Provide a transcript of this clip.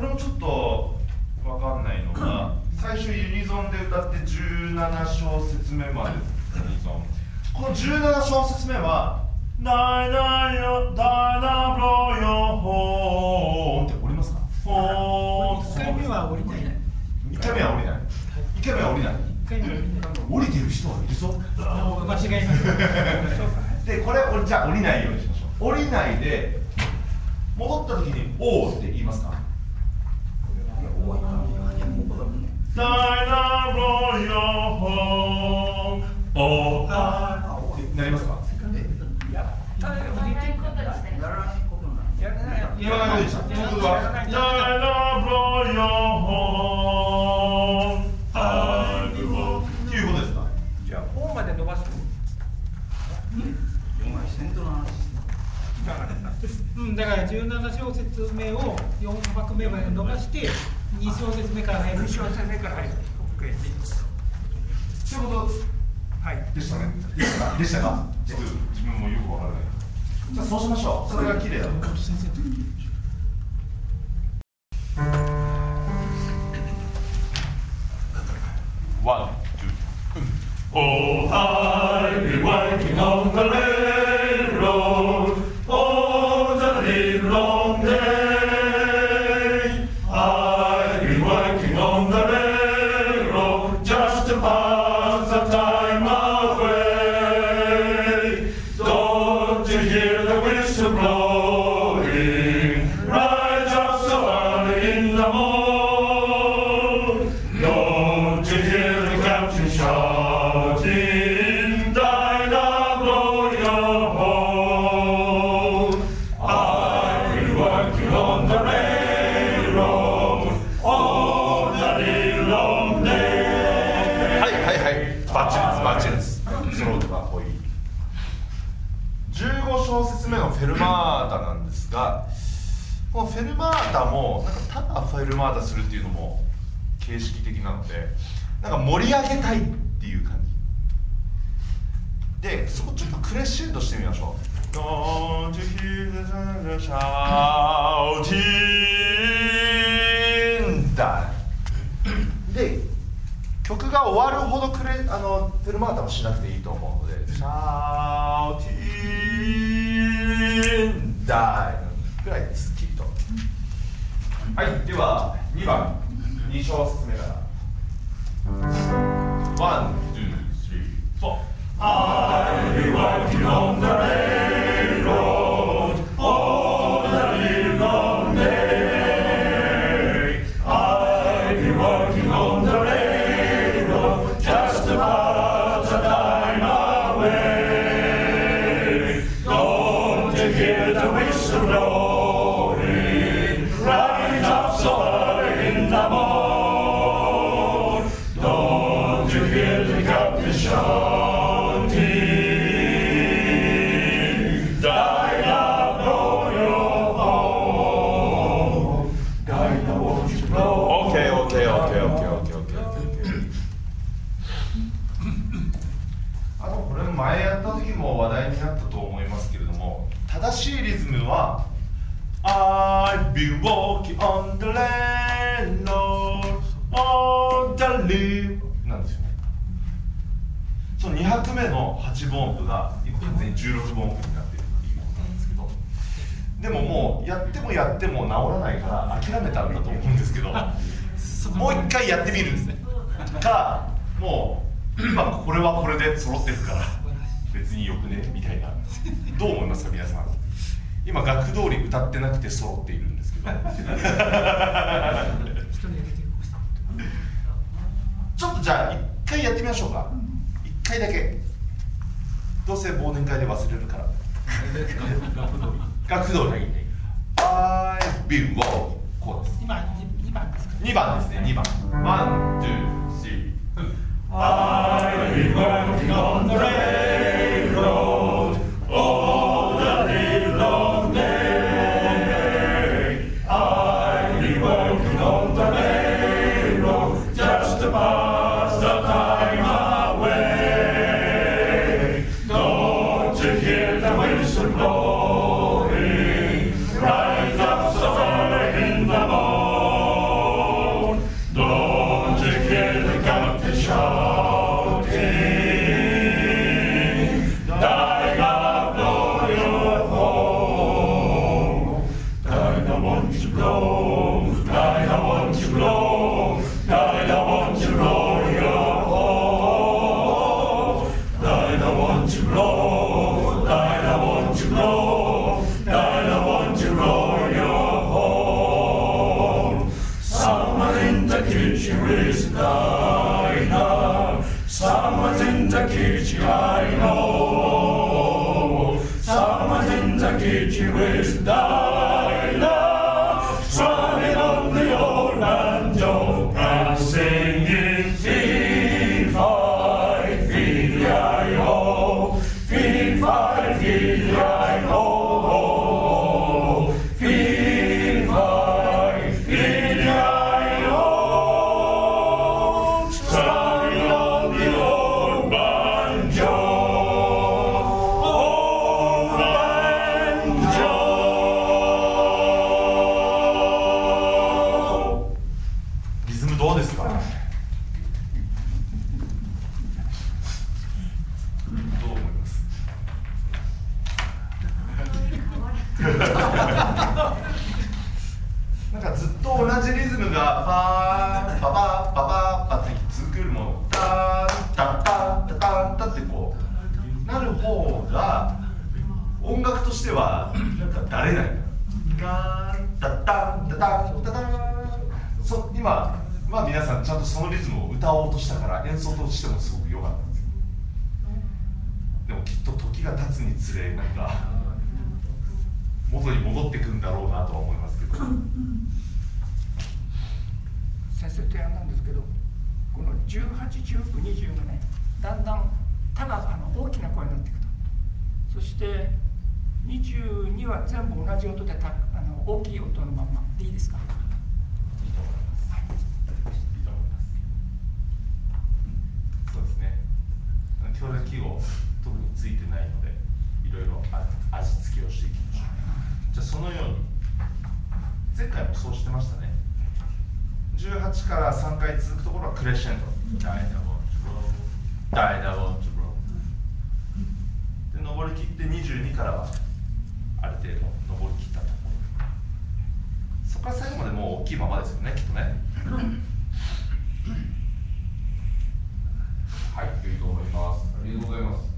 これもちょっとわかんないのが、最初ユニゾンで歌って17小節目までユニゾン。この17小節目はダイナよダイナブローよホーンって降りますか？ホーン。 1回目は降りない。 1回目は降りない。1回目は降りない。降りてる人はいるぞ。 間違います。 でこれじゃあ降りないようにしましょう。降りないで戻った時におーって言いますか？ダイナブローよホーンおーってなりますか？ やらないことでした。 言わないことでした。僕はダイナブローよホーンアイブローっていうことですか？ じゃあ4まで伸ばす。 だから17小節目を4拍目まで伸ばして2小節目から入る。 2小節目から入る。 ということはい。 でしたね。でしたか？自分もよくわからない。じゃあそうしましょう。それが綺麗だと思います。One, two. Oh, I'll be working on the railroad all the livelong day. I'll be working on the railroad just to pass the time away. Don't you hear the whistle blowing? Rise up so early in the morning. Don't you hear the captain shouting? Dinah, blow your horn. I've been working on the railroad all the livelong day. はいはいはい、バッチリですバッチリです。スローとか多い。15小節目のフェルマータなんですが、このフェルマータもなんかただフェルマータするっていうのも形式的なので、なんか盛り上げたいっていう感じで、そこちょっとクレッシェンドしてみましょう。Don't you hear the shouting? だで、曲が終わるほどフェルマータもしなくていいと思うので Shouting だぐらいですきっと。はい、では2番2小節目から One, two, three, four. I'll be working on the railroad all the livelong day. I'll be working on the railroad just to pass the time away. Don't you hear the whistle blowing? Rise up so early in the morning. Don't you hear the captain shouting?前やった時も話題になったと思いますけれども、正しいリズムは I've been walking on the railroad on the live なんですよね。その2拍目の8分音符が今完全に16分音符になっているっていうことなんですけど、でももうやってもやっても治らないから諦めたんだと思うんですけど、もう一回やってみるんですね。かもう今これはこれで揃ってるから別によくねみたいな。どう思いますか皆さん。今楽通り歌ってなくて揃っているんですけどちょっとじゃあ一回やってみましょうか。一回だけ。どうせ忘年会で忘れるから楽通り I've been walking こうです。 今2番ですか。 2番ですね。2番 One, two, three I've been working on the railroad all the livelong day. I've been working on the railroad just to pass the time away. Don't you hear the whistle blowing? Rise up so early in the morning. blow, I want to blow, I want to blow your horn. I want to blow, I want to blow, I want to blow your horn. Someone in the kitchen is dying. Someone's in the kitchen, I know. Someone's in the kitchen with Dinah, strumming on the old banjo and singing fee-fi, fee-fi-o, fee-fi, fee-fi-o, fee-fi, fee-fi-o, strumming on the old banjo. リズムどうですか？どう思います？なんかずっと同じリズムがパーパパパパパって続くよりもタンタンタンタンタンタンってこうなる方が音楽としてはなんか慣れない。タンタンタンタンタンタン今は皆さんちゃんとそのリズムを歌おうとしたから演奏としてもすごく良かったんですよ。でもきっと時が経つにつれなんか元に戻ってくんだろうなとは思いますけど。 先生提案なんですけど、この18、19、20がね、だんだん大きな声になっていくと。そして22は全部同じ音で大きい音のままでいいですか？ そうですね。協力記号特についてないので、いろいろ味付けをしていきましょう。じゃあそのように前回もそうしてましたね。18から3回続くところはクレッシェンド。ダイナボンチュロー、ダイナボンチュロー。で登り切って22からはある程度登り切ったところ。そこから最後までもう大きいままですよね、きっとね。はい、良いと思います。ありがとうございます。